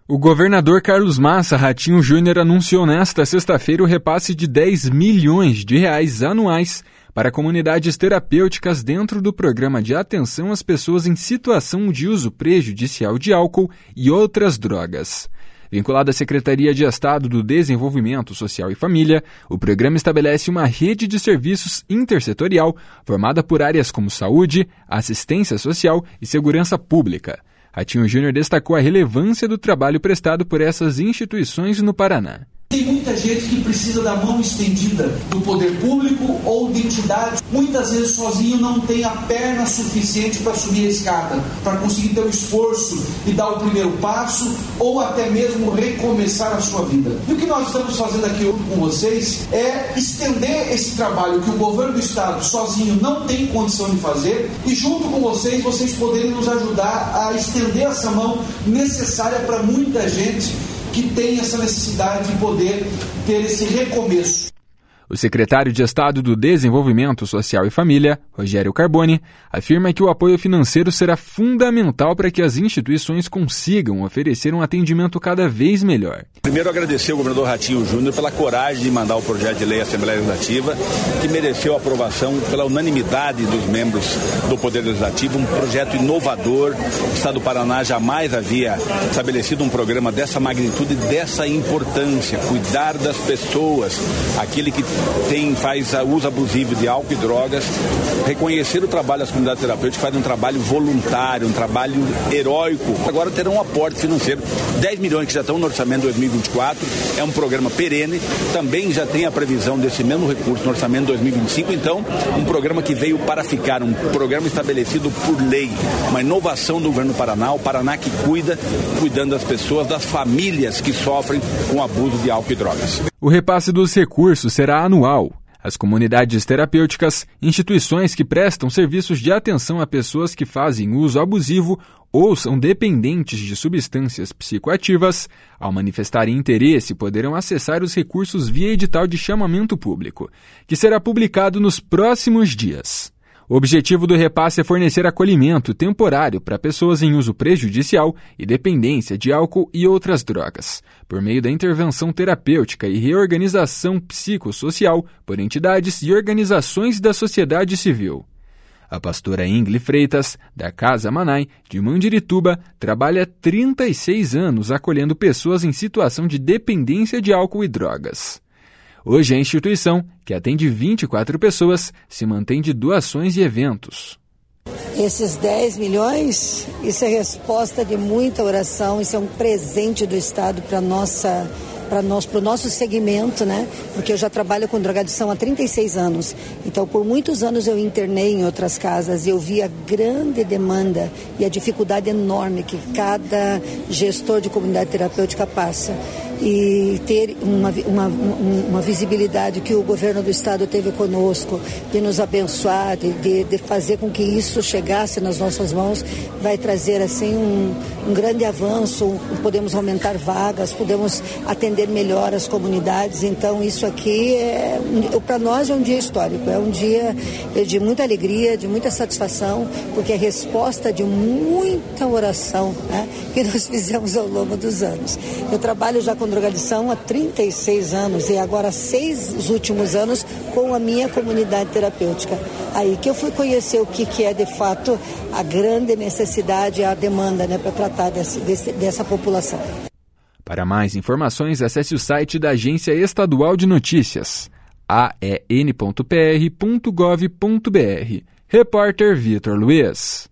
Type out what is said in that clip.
O governador Carlos Massa Ratinho Júnior anunciou nesta sexta-feira o repasse de R$10 milhões anuais para comunidades terapêuticas dentro do programa de atenção às pessoas em situação de uso prejudicial de álcool e outras drogas. Vinculado à Secretaria de Estado do Desenvolvimento Social e Família, o programa estabelece uma rede de serviços intersetorial formada por áreas como saúde, assistência social e segurança pública. Ratinho Júnior destacou a relevância do trabalho prestado por essas instituições no Paraná. Tem muita gente que precisa da mão estendida do poder público ou de entidades. Muitas vezes sozinho não tem a perna suficiente para subir a escada, para conseguir ter o esforço e dar o primeiro passo ou até mesmo recomeçar a sua vida. E o que nós estamos fazendo aqui hoje com vocês é estender esse trabalho que o governo do estado sozinho não tem condição de fazer e junto com vocês poderem nos ajudar a estender essa mão necessária para muita gente que tem essa necessidade de poder ter esse recomeço. O secretário de Estado do Desenvolvimento Social e Família, Rogério Carboni, afirma que o apoio financeiro será fundamental para que as instituições consigam oferecer um atendimento cada vez melhor. Primeiro, agradecer ao governador Ratinho Júnior pela coragem de mandar o projeto de lei à Assembleia Legislativa, que mereceu aprovação pela unanimidade dos membros do Poder Legislativo, um projeto inovador. O Estado do Paraná jamais havia estabelecido um programa dessa magnitude e dessa importância, cuidar das pessoas, aquele que faz uso abusivo de álcool e drogas, reconhecer o trabalho das comunidades terapêuticas, que fazem um trabalho voluntário, um trabalho heróico. Agora terão um aporte financeiro, 10 milhões que já estão no orçamento de 2024, é um programa perene, também já tem a previsão desse mesmo recurso no orçamento de 2025, então um programa que veio para ficar, um programa estabelecido por lei, uma inovação do governo do Paraná, o Paraná que cuidando das pessoas, das famílias que sofrem com o abuso de álcool e drogas. O repasse dos recursos será anual. As comunidades terapêuticas, instituições que prestam serviços de atenção a pessoas que fazem uso abusivo ou são dependentes de substâncias psicoativas, ao manifestarem interesse, poderão acessar os recursos via edital de chamamento público, que será publicado nos próximos dias. O objetivo do repasse é fornecer acolhimento temporário para pessoas em uso prejudicial e dependência de álcool e outras drogas, por meio da intervenção terapêutica e reorganização psicossocial por entidades e organizações da sociedade civil. A pastora Ingli Freitas, da Casa Manai, de Mandirituba, trabalha há 36 anos acolhendo pessoas em situação de dependência de álcool e drogas. Hoje a instituição, que atende 24 pessoas, se mantém de doações e eventos. Esses 10 milhões, isso é resposta de muita oração, isso é um presente do Estado para o nosso segmento, né? Porque eu já trabalho com drogadição há 36 anos. Então, por muitos anos eu internei em outras casas e eu vi a grande demanda e a dificuldade enorme que cada gestor de comunidade terapêutica passa. E ter uma visibilidade que o governo do estado teve conosco, de nos abençoar, de fazer com que isso chegasse nas nossas mãos, vai trazer assim um grande avanço, podemos aumentar vagas, podemos atender melhor as comunidades. Então isso aqui para nós é um dia histórico, é um dia de muita alegria, de muita satisfação, porque é resposta de muita oração, né, que nós fizemos ao longo dos anos. Eu trabalho já com drogadição há 36 anos e agora 6 últimos anos com a minha comunidade terapêutica. Aí que eu fui conhecer o que é de fato a grande necessidade, a demanda, né, para tratar dessa população. Para mais informações, acesse o site da Agência Estadual de Notícias, aen.pr.gov.br. Repórter Vitor Luiz.